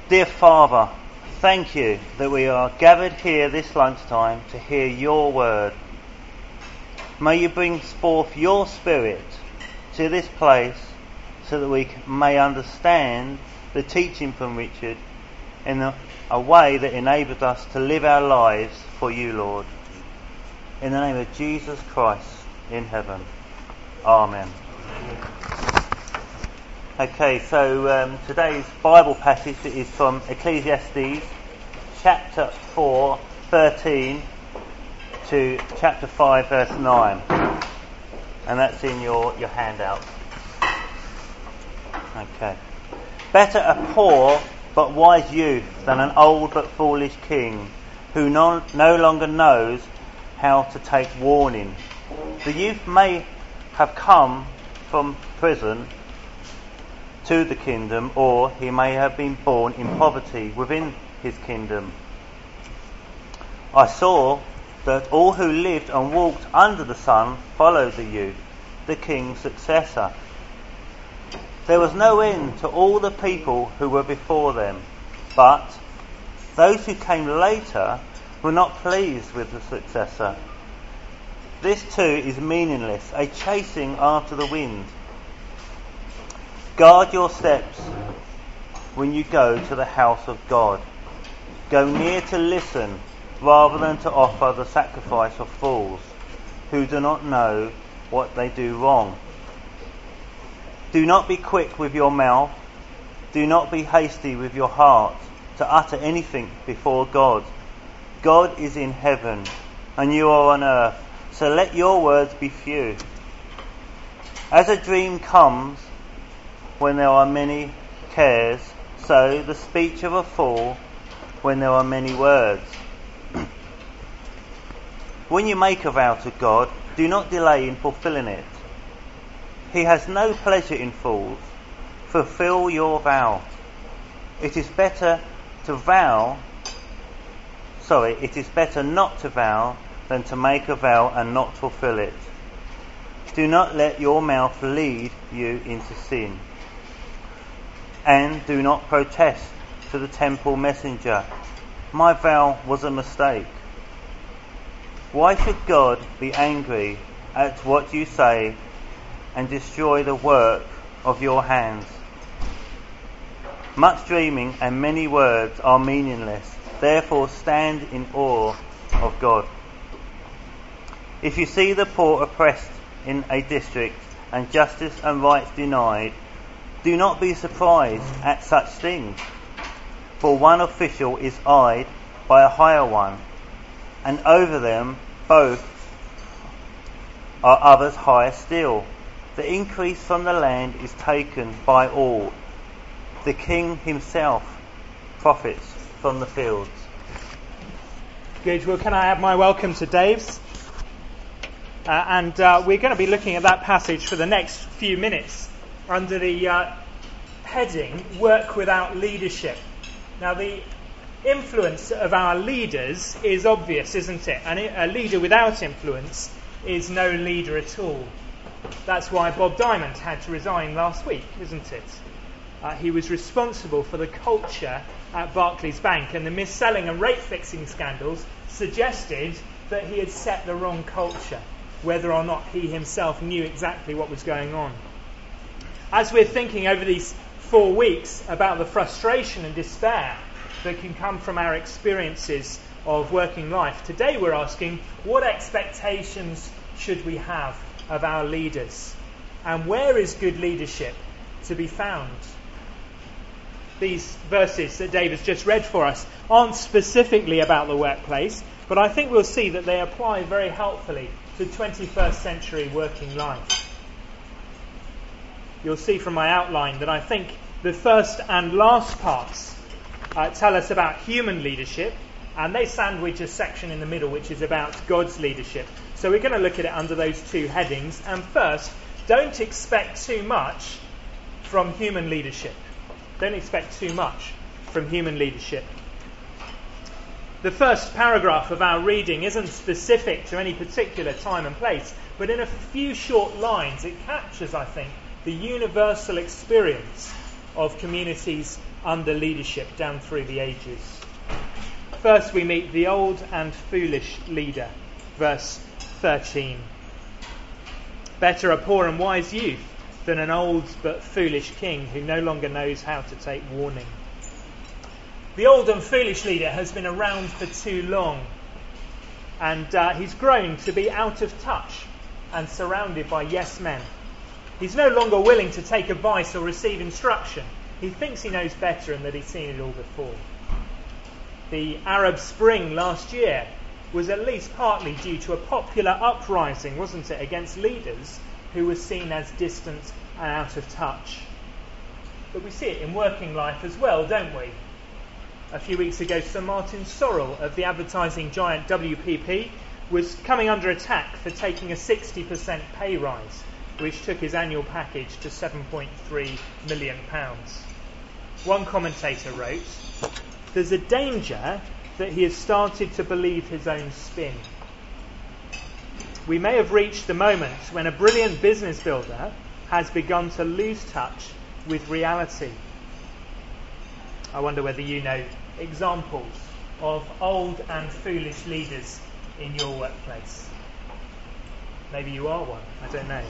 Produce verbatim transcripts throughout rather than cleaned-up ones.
Dear Father, thank you that we are gathered here this lunchtime to hear your word. May you bring forth your Spirit to this place so that we may understand the teaching from Richard in a, a way that enables us to live our lives for you, Lord. In the name of Jesus Christ in heaven. Amen. Okay, so um, today's Bible passage is from Ecclesiastes chapter four, thirteen to chapter five, verse nine. And that's in your, your handout. Okay. Better a poor but wise youth than an old but foolish king who no, no longer knows how to take warning. The youth may have come from prison to the kingdom, or he may have been born in poverty within his kingdom. I saw that all who lived and walked under the sun followed the youth, the king's successor. There was no end to all the people who were before them, but those who came later were not pleased with the successor. This too is meaningless, a chasing after the wind. Guard your steps when you go to the house of God. Go near to listen rather than to offer the sacrifice of fools who do not know what they do wrong. Do not be quick with your mouth. Do not be hasty with your heart to utter anything before God. God is in heaven and you are on earth, so let your words be few. As a dream comes when there are many cares, so the speech of a fool when there are many words. When you make a vow to God, do not delay in fulfilling it. He has no pleasure in fools. Fulfill your vow. It is better to vow, sorry, it is better not to vow than to make a vow and not fulfill it. Do not let your mouth lead you into sin. And do not protest to the temple messenger. My vow was a mistake. Why should God be angry at what you say and destroy the work of your hands? Much dreaming and many words are meaningless. Therefore stand in awe of God. If you see the poor oppressed in a district and justice and rights denied, do not be surprised at such things, for one official is eyed by a higher one, and over them both are others higher still. The increase from the land is taken by all. The king himself profits from the fields. Good. Well, can I add my welcome to Dave's? Uh, and uh, we're going to be looking at that passage for the next few minutes under the uh, heading, Work Without Leadership. Now, the influence of our leaders is obvious, isn't it? And a leader without influence is no leader at all. That's why Bob Diamond had to resign last week, isn't it? Uh, he was responsible for the culture at Barclays Bank, and the mis-selling and rate-fixing scandals suggested that he had set the wrong culture, whether or not he himself knew exactly what was going on. As we're thinking over these four weeks about the frustration and despair that can come from our experiences of working life, today we're asking, what expectations should we have of our leaders? And where is good leadership to be found? These verses that Dave has just read for us aren't specifically about the workplace, but I think we'll see that they apply very helpfully to twenty-first century working life. You'll see from my outline that I think the first and last parts uh, tell us about human leadership, and they sandwich a section in the middle which is about God's leadership. So we're going to look at it under those two headings. And first, don't expect too much from human leadership. Don't expect too much from human leadership. The first paragraph of our reading isn't specific to any particular time and place, but in a few short lines it captures, I think, the universal experience of communities under leadership down through the ages. First we meet the old and foolish leader, verse thirteen. Better a poor and wise youth than an old but foolish king who no longer knows how to take warning. The old and foolish leader has been around for too long, and uh, he's grown to be out of touch and surrounded by yes men. He's no longer willing to take advice or receive instruction. He thinks he knows better and that he's seen it all before. The Arab Spring last year was at least partly due to a popular uprising, wasn't it, against leaders who were seen as distant and out of touch. But we see it in working life as well, don't we? A few weeks ago, Sir Martin Sorrell of the advertising giant W P P was coming under attack for taking a sixty percent pay rise, which took his annual package to seven point three million pounds. One commentator wrote, "There's a danger that he has started to believe his own spin. We may have reached the moment when a brilliant business builder has begun to lose touch with reality." I wonder whether you know examples of old and foolish leaders in your workplace. Maybe you are one, I don't know.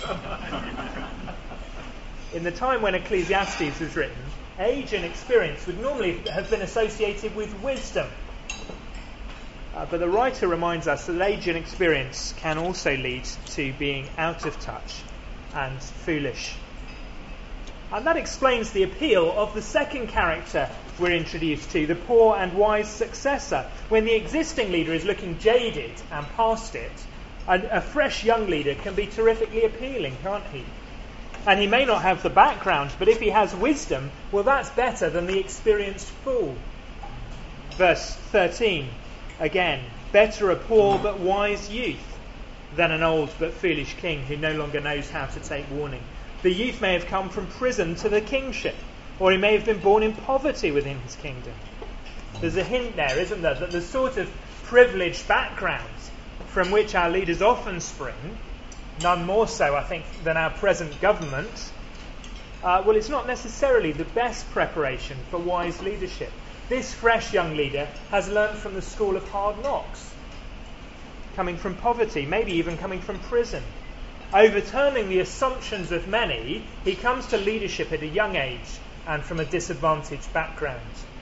In the time when Ecclesiastes was written, age and experience would normally have been associated with wisdom. Uh, but the writer reminds us that age and experience can also lead to being out of touch and foolish. And that explains the appeal of the second character we're introduced to, the poor and wise successor. When the existing leader is looking jaded and past it, a, a fresh young leader can be terrifically appealing, can't he? And he may not have the background, but if he has wisdom, well, that's better than the experienced fool. Verse thirteen, again, better a poor but wise youth than an old but foolish king who no longer knows how to take warning. The youth may have come from prison to the kingship, or he may have been born in poverty within his kingdom. There's a hint there, isn't there, that the sort of privileged backgrounds from which our leaders often spring, none more so, I think, than our present government, uh, well, it's not necessarily the best preparation for wise leadership. This fresh young leader has learned from the school of hard knocks, coming from poverty, maybe even coming from prison. Overturning the assumptions of many, he comes to leadership at a young age and from a disadvantaged background.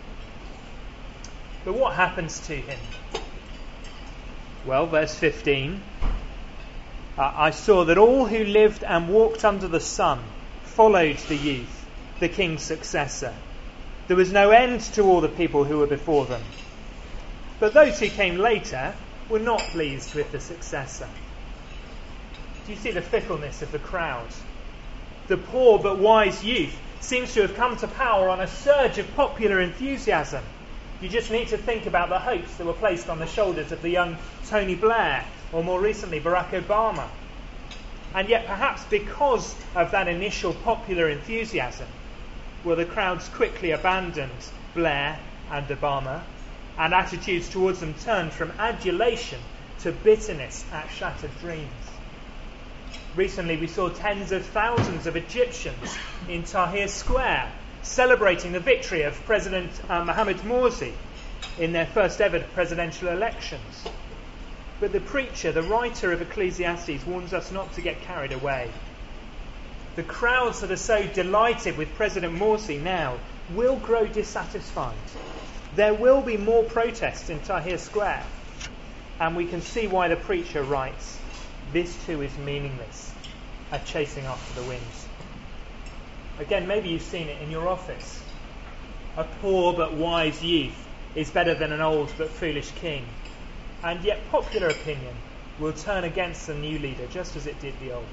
But what happens to him? Well, verse fifteen, uh, I saw that all who lived and walked under the sun followed the youth, the king's successor. There was no end to all the people who were before them. But those who came later were not pleased with the successor. Do you see the fickleness of the crowd? The poor but wise youth seems to have come to power on a surge of popular enthusiasm. You just need to think about the hopes that were placed on the shoulders of the young Tony Blair, or more recently Barack Obama. And yet perhaps because of that initial popular enthusiasm, well, the crowds quickly abandoned Blair and Obama, and attitudes towards them turned from adulation to bitterness at shattered dreams. Recently we saw tens of thousands of Egyptians in Tahrir Square celebrating the victory of President uh, Mohamed Morsi in their first ever presidential elections. But the preacher, the writer of Ecclesiastes, warns us not to get carried away. The crowds that are so delighted with President Morsi now will grow dissatisfied. There will be more protests in Tahrir Square, and we can see why the preacher writes, this too is meaningless, a chasing after the winds. Again, maybe you've seen it in your office. A poor but wise youth is better than an old but foolish king. And yet popular opinion will turn against the new leader just as it did the old.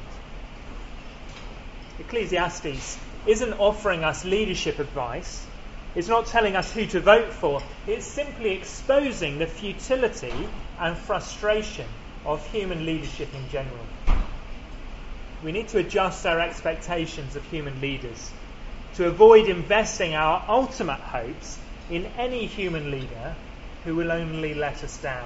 Ecclesiastes isn't offering us leadership advice. It's not telling us who to vote for. It's simply exposing the futility and frustration of human leadership in general. We need to adjust our expectations of human leaders to avoid investing our ultimate hopes in any human leader who will only let us down.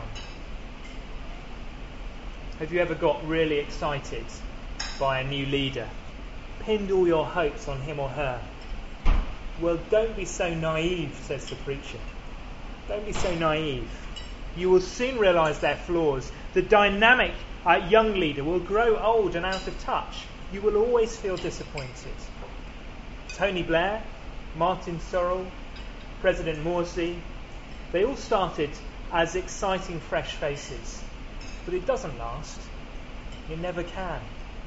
Have you ever got really excited by a new leader? Pinned all your hopes on him or her? Well, don't be so naive, says the preacher. Don't be so naive. You will soon realise their flaws. The dynamic uh, young leader will grow old and out of touch. You will always feel disappointed. Tony Blair, Martin Sorrell, President Morsi, they all started as exciting fresh faces. But it doesn't last. It never can.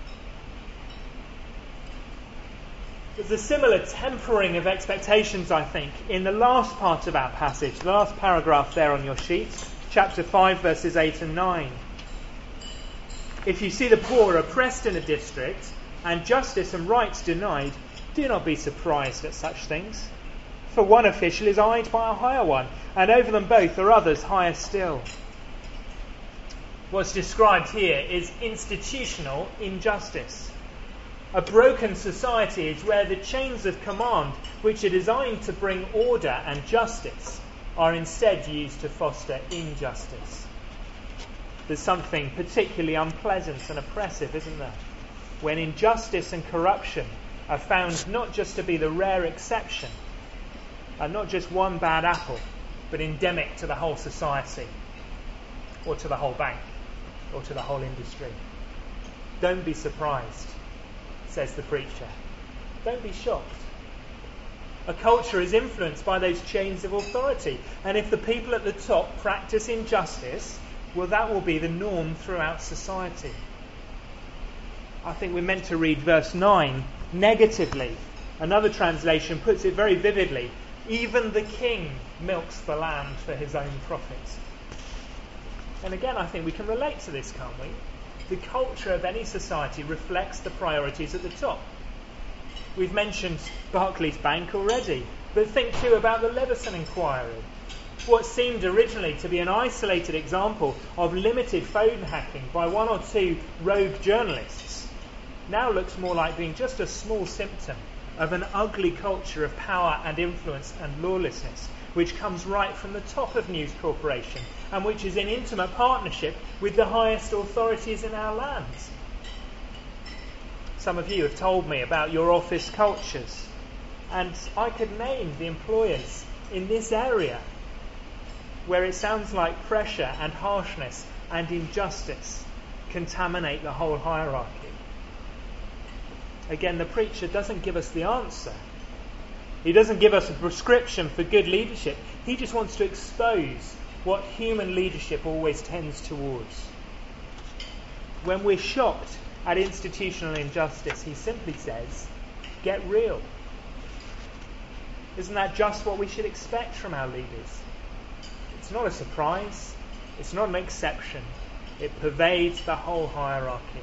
There's a similar tempering of expectations, I think, in the last part of our passage, the last paragraph there on your sheet, chapter five, verses eight and nine. If you see the poor oppressed in a district, and justice and rights denied, do not be surprised at such things. For one official is eyed by a higher one, and over them both are others higher still. What's described here is institutional injustice. A broken society is where the chains of command, which are designed to bring order and justice, are instead used to foster injustice. There's something particularly unpleasant and oppressive, isn't there? When injustice and corruption are found not just to be the rare exception, and not just one bad apple, but endemic to the whole society, or to the whole bank, or to the whole industry. Don't be surprised, says the preacher. Don't be shocked. A culture is influenced by those chains of authority, and if the people at the top practice injustice, well, that will be the norm throughout society. I think we're meant to read verse nine negatively. Another translation puts it very vividly. Even the king milks the land for his own profits. And again, I think we can relate to this, can't we? The culture of any society reflects the priorities at the top. We've mentioned Barclays Bank already, but think too about the Leveson inquiry. What seemed originally to be an isolated example of limited phone hacking by one or two rogue journalists now looks more like being just a small symptom of an ugly culture of power and influence and lawlessness, which comes right from the top of News Corporation and which is in intimate partnership with the highest authorities in our lands. Some of you have told me about your office cultures, and I could name the employers in this area where it sounds like pressure and harshness and injustice contaminate the whole hierarchy. Again, the preacher doesn't give us the answer. He doesn't give us a prescription for good leadership. He just wants to expose what human leadership always tends towards. When we're shocked at institutional injustice, he simply says, get real. Isn't that just what we should expect from our leaders? It's not a surprise. It's not an exception. It pervades the whole hierarchy.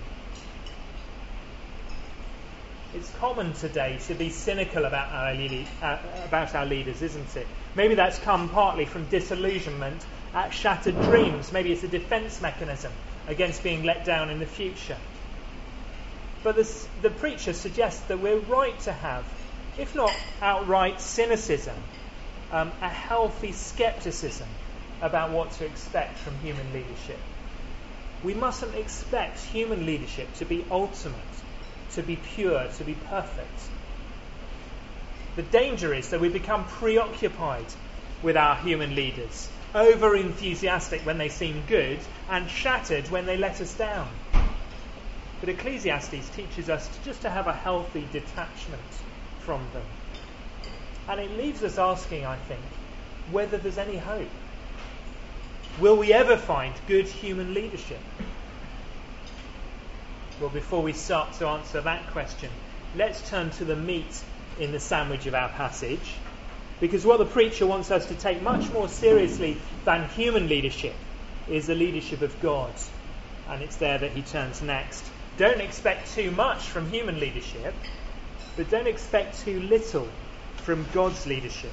It's common today to be cynical about our, lead- uh, about our leaders, isn't it? Maybe that's come partly from disillusionment at shattered dreams. Maybe it's a defence mechanism against being let down in the future. But this, the preacher suggests that we're right to have, if not outright cynicism, um, a healthy scepticism about what to expect from human leadership. We mustn't expect human leadership to be ultimate, to be pure, to be perfect. The danger is that we become preoccupied with our human leaders, over-enthusiastic when they seem good, and shattered when they let us down. But Ecclesiastes teaches us to just to have a healthy detachment from them. And it leaves us asking, I think, whether there's any hope. Will we ever find good human leadership? Well, before we start to answer that question, let's turn to the meat in the sandwich of our passage, because what the preacher wants us to take much more seriously than human leadership is the leadership of God. And it's there that he turns next. Don't expect too much from human leadership, but don't expect too little from God's leadership.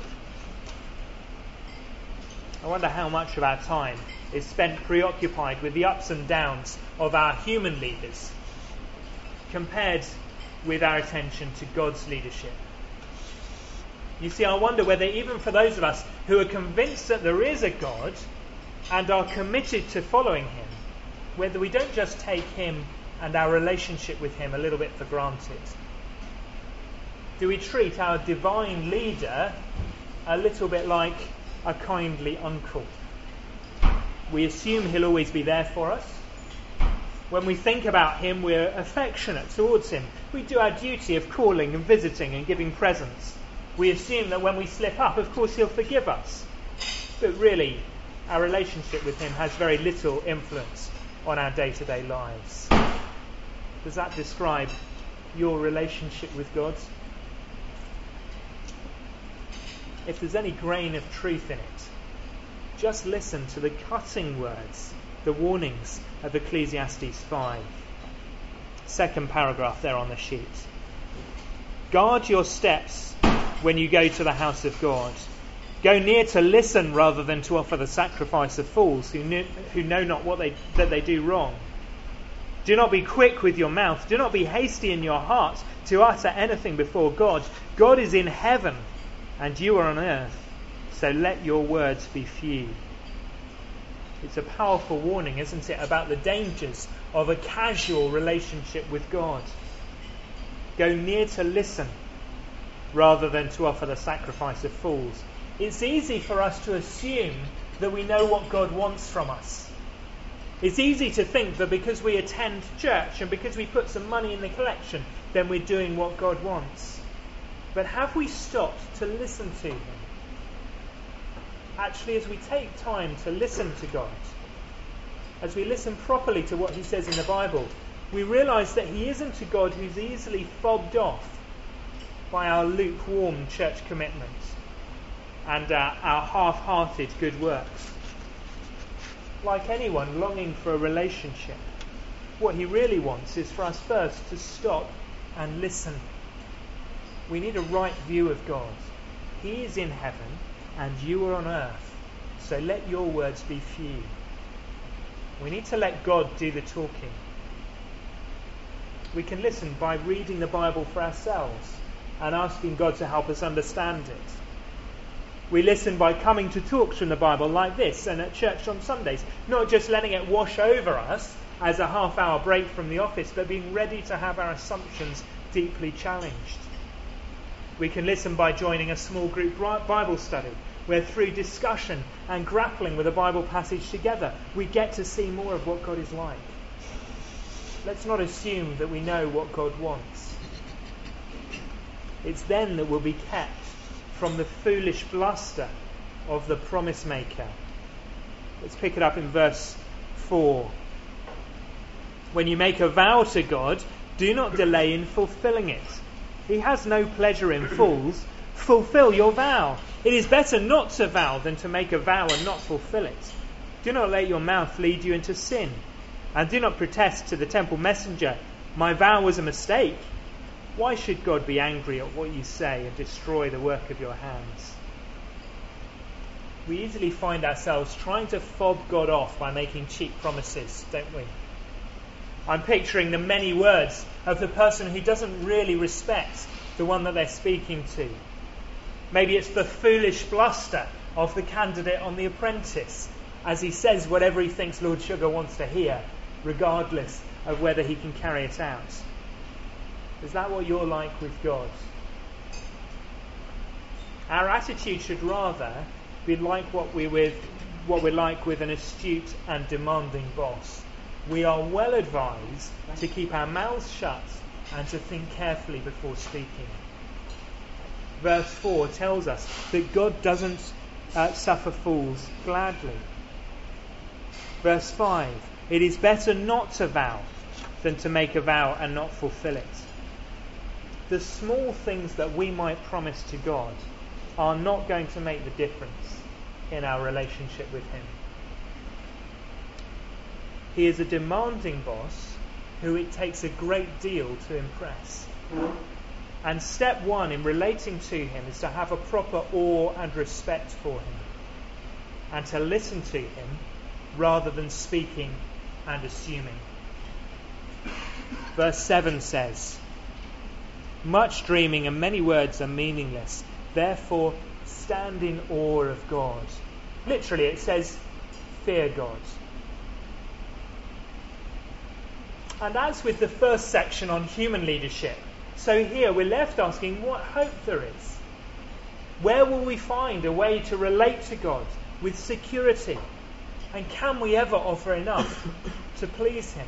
I wonder how much of our time is spent preoccupied with the ups and downs of our human leaders compared with our attention to God's leadership. You see, I wonder whether even for those of us who are convinced that there is a God and are committed to following him, whether we don't just take him and our relationship with him a little bit for granted. do we treat our divine leader a little bit like a kindly uncle? We assume he'll always be there for us. When we think about him, we're affectionate towards him. We do our duty of calling and visiting and giving presents. We assume that when we slip up, of course, he'll forgive us. But really, our relationship with him has very little influence on our day-to-day lives. Does that describe your relationship with God? If there's any grain of truth in it, just listen to the cutting words, the warnings of Ecclesiastes five. Second paragraph there on the sheet. Guard your steps when you go to the house of God. Go near to listen rather than to offer the sacrifice of fools who know, who know not what they that they do wrong. Do not be quick with your mouth. Do not be hasty in your heart to utter anything before God. God is in heaven and you are on earth, so let your words be few. It's a powerful warning, isn't it, about the dangers of a casual relationship with God. Go near to listen rather than to offer the sacrifice of fools. It's easy for us to assume that we know what God wants from us. It's easy to think that because we attend church and because we put some money in the collection, then we're doing what God wants. But have we stopped to listen to him? Actually, as we take time to listen to God, as we listen properly to what he says in the Bible, we realise that he isn't a God who's easily fobbed off by our lukewarm church commitments and uh, our half-hearted good works. Like anyone longing for a relationship, what he really wants is for us first to stop and listen. We need a right view of God. He is in heaven and you are on earth, so let your words be few. We need to let God do the talking. We can listen by reading the Bible for ourselves and asking God to help us understand it. We listen by coming to talks from the Bible like this and at church on Sundays, not just letting it wash over us as a half-hour break from the office, but being ready to have our assumptions deeply challenged. We can listen by joining a small group Bible study, where through discussion and grappling with a Bible passage together, we get to see more of what God is like. Let's not assume that we know what God wants. It's then that we'll be kept from the foolish bluster of the promise maker. Let's pick it up in verse four. When you make a vow to God, do not delay in fulfilling it. He has no pleasure in fools. Fulfill your vow. It is better not to vow than to make a vow and not fulfill it. Do not let your mouth lead you into sin. And do not protest to the temple messenger, my vow was a mistake. Why should God be angry at what you say and destroy the work of your hands? We easily find ourselves trying to fob God off by making cheap promises, don't we? I'm picturing the many words of the person who doesn't really respect the one that they're speaking to. Maybe it's the foolish bluster of the candidate on The Apprentice as he says whatever he thinks Lord Sugar wants to hear, regardless of whether he can carry it out. Is that what you're like with God? Our attitude should rather be like what we with what we're like with an astute and demanding boss. We are well advised to keep our mouths shut and to think carefully before speaking. Verse four tells us that God doesn't uh, suffer fools gladly. Verse five, it is better not to vow than to make a vow and not fulfill it. The small things that we might promise to God are not going to make the difference in our relationship with him. He is a demanding boss who it takes a great deal to impress. And step one in relating to him is to have a proper awe and respect for him, and to listen to him rather than speaking and assuming. Verse seven says, much dreaming and many words are meaningless. Therefore, stand in awe of God. Literally, it says, fear God. And as with the first section on human leadership, So here we're left asking what hope there is. Where will we find a way to relate to God with security? And can we ever offer enough to please him?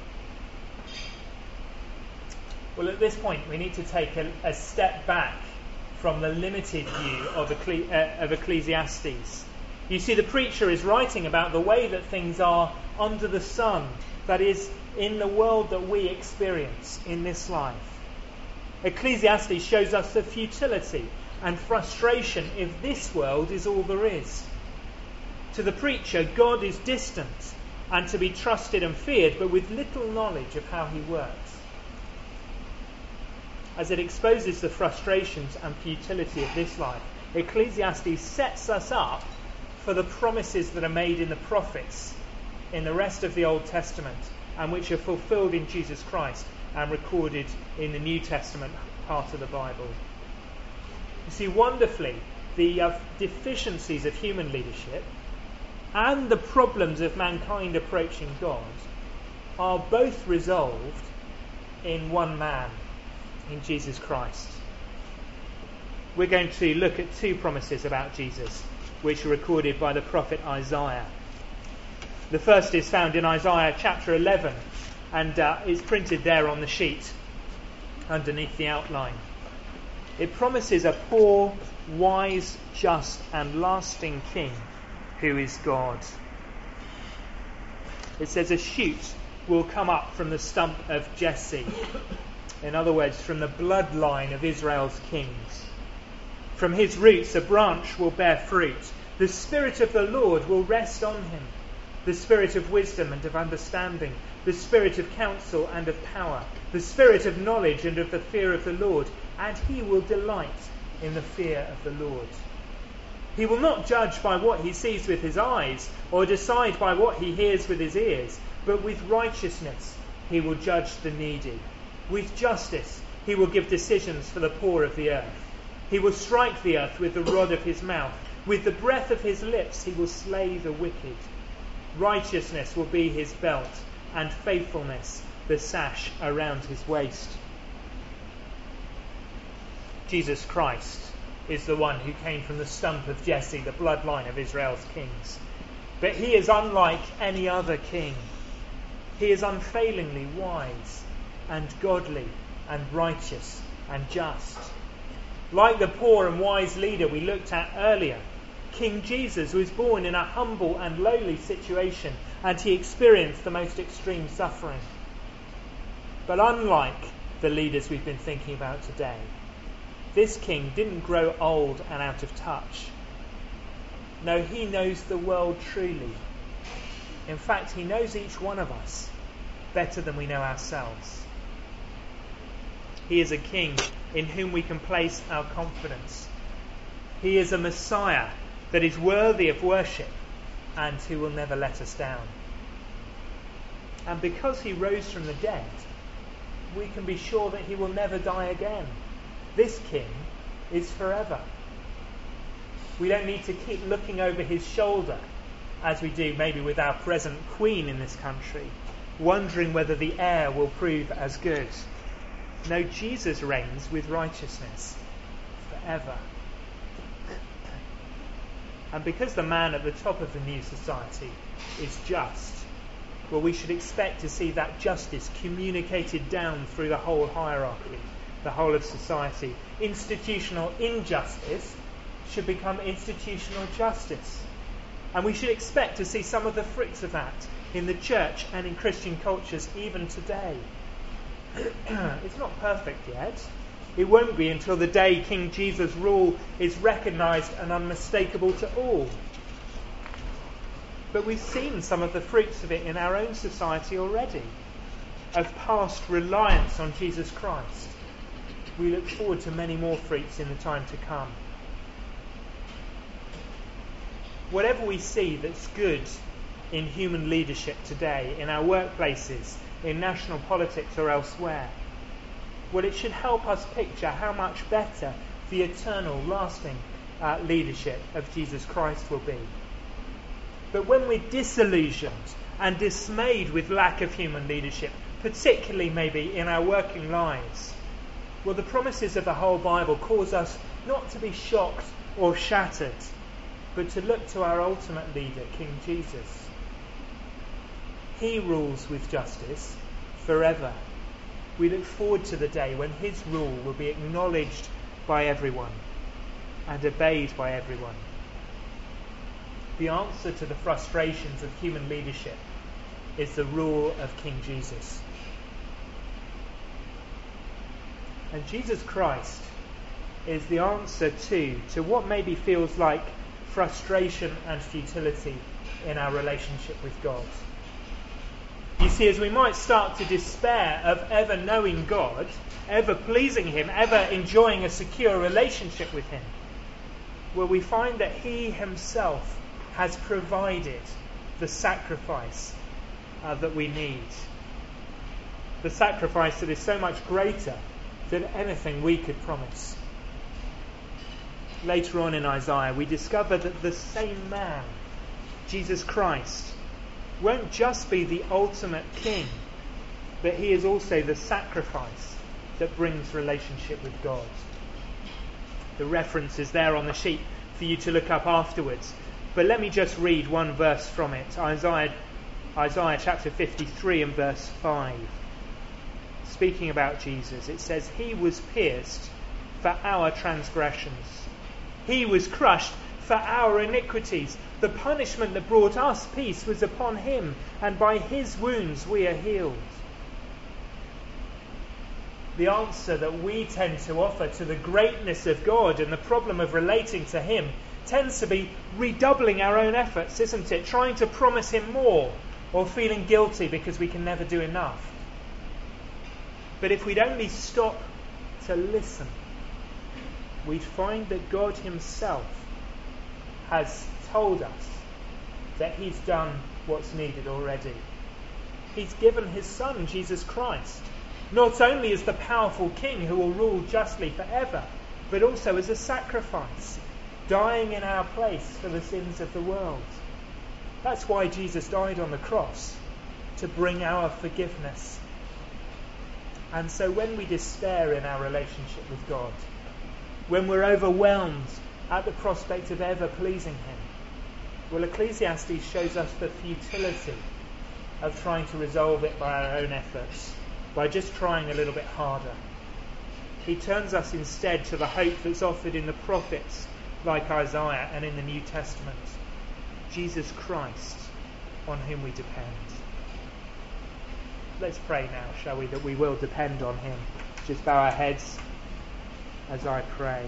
Well, at this point we need to take a, a step back from the limited view of, Ecclesi- uh, of Ecclesiastes. You see, the preacher is writing about the way that things are under the sun, that is, in the world that we experience in this life. Ecclesiastes shows us the futility and frustration if this world is all there is. To the preacher, God is distant and to be trusted and feared, but with little knowledge of how he works. As it exposes the frustrations and futility of this life, Ecclesiastes sets us up for the promises that are made in the prophets in the rest of the Old Testament, and which are fulfilled in Jesus Christ and recorded in the New Testament part of the Bible. You see, wonderfully, the uh, deficiencies of human leadership and the problems of mankind approaching God are both resolved in one man, in Jesus Christ. We're going to look at two promises about Jesus, which are recorded by the prophet Isaiah. The first is found in Isaiah chapter eleven, and uh, is printed there on the sheet underneath the outline. It promises a poor, wise, just and lasting king who is God. It says a shoot will come up from the stump of Jesse. In other words, from the bloodline of Israel's kings. From his roots a branch will bear fruit. The Spirit of the Lord will rest on him. The Spirit of wisdom and of understanding. The Spirit of counsel and of power. The Spirit of knowledge and of the fear of the Lord. And he will delight in the fear of the Lord. He will not judge by what he sees with his eyes, or decide by what he hears with his ears, but with righteousness he will judge the needy. With justice he will give decisions for the poor of the earth. He will strike the earth with the rod of his mouth. With the breath of his lips he will slay the wicked. Righteousness will be his belt, and faithfulness the sash around his waist. Jesus Christ is the one who came from the stump of Jesse, the bloodline of Israel's kings. But he is unlike any other king. He is unfailingly wise and godly and righteous and just. Like the poor and wise leader we looked at earlier, King Jesus was born in a humble and lowly situation, and he experienced the most extreme suffering. But unlike the leaders we've been thinking about today, this king didn't grow old and out of touch. No, he knows the world truly. In fact, he knows each one of us better than we know ourselves. He is a king in whom we can place our confidence. He is a Messiah that is worthy of worship and who will never let us down. And because he rose from the dead, we can be sure that he will never die again. This king is forever. We don't need to keep looking over his shoulder, as we do maybe with our present queen in this country, wondering whether the heir will prove as good. No, Jesus reigns with righteousness forever. And because the man at the top of the new society is just, well, we should expect to see that justice communicated down through the whole hierarchy, the whole of society. Institutional injustice should become institutional justice. And we should expect to see some of the fruits of that in the church and in Christian cultures even today. It's not perfect yet. It won't be until the day King Jesus' rule is recognised and unmistakable to all. But we've seen some of the fruits of it in our own society already, of past reliance on Jesus Christ. We look forward to many more fruits in the time to come. Whatever we see that's good in human leadership today, in our workplaces, in national politics or elsewhere, well, it should help us picture how much better the eternal, lasting uh, leadership of Jesus Christ will be. But when we're disillusioned and dismayed with lack of human leadership, particularly maybe in our working lives, Well, the promises of the whole Bible cause us not to be shocked or shattered, but to look to our ultimate leader, King Jesus. He rules with justice forever. We look forward to the day when his rule will be acknowledged by everyone and obeyed by everyone. The answer to the frustrations of human leadership is the rule of King Jesus. And Jesus Christ is the answer too to what maybe feels like frustration and futility in our relationship with God. You see, as we might start to despair of ever knowing God, ever pleasing him, ever enjoying a secure relationship with him, well, we find that he himself has provided the sacrifice uh, that we need. The sacrifice that is so much greater than anything we could promise. Later on in Isaiah, we discover that the same man, Jesus Christ, won't just be the ultimate king, but he is also the sacrifice that brings relationship with God. The reference is there on the sheet for you to look up afterwards. But let me just read one verse from it. Isaiah, Isaiah chapter fifty-three and verse five. Speaking about Jesus, it says, "He was pierced for our transgressions. He was crushed for our iniquities. The punishment that brought us peace was upon him, and by his wounds we are healed." The answer that we tend to offer to the greatness of God and the problem of relating to him tends to be redoubling our own efforts, isn't it? Trying to promise him more, or feeling guilty because we can never do enough. But if we'd only stop to listen, we'd find that God himself has told us that he's done what's needed already. He's given his Son, Jesus Christ, not only as the powerful king who will rule justly forever, but also as a sacrifice, dying in our place for the sins of the world. That's why Jesus died on the cross, to bring our forgiveness. And so when we despair in our relationship with God, when we're overwhelmed at the prospect of ever pleasing him, well, Ecclesiastes shows us the futility of trying to resolve it by our own efforts, by just trying a little bit harder. He turns us instead to the hope that's offered in the prophets like Isaiah and in the New Testament, Jesus Christ, on whom we depend. Let's pray now, shall we, that we will depend on him. Just bow our heads as I pray.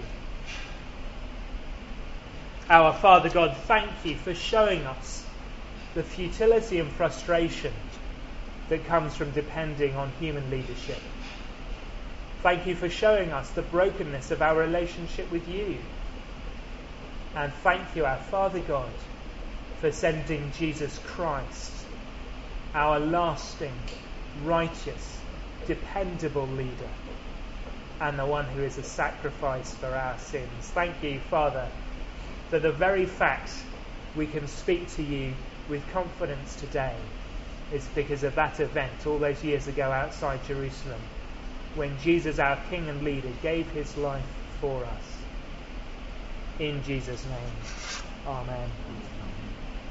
Our Father God, thank you for showing us the futility and frustration that comes from depending on human leadership. Thank you for showing us the brokenness of our relationship with you. And thank you, our Father God, for sending Jesus Christ, our lasting, righteous, dependable leader, and the one who is a sacrifice for our sins. Thank you, Father, for the very fact we can speak to you with confidence today is because of that event all those years ago outside Jerusalem, when Jesus, our King and leader, gave his life for us. In Jesus' name, amen.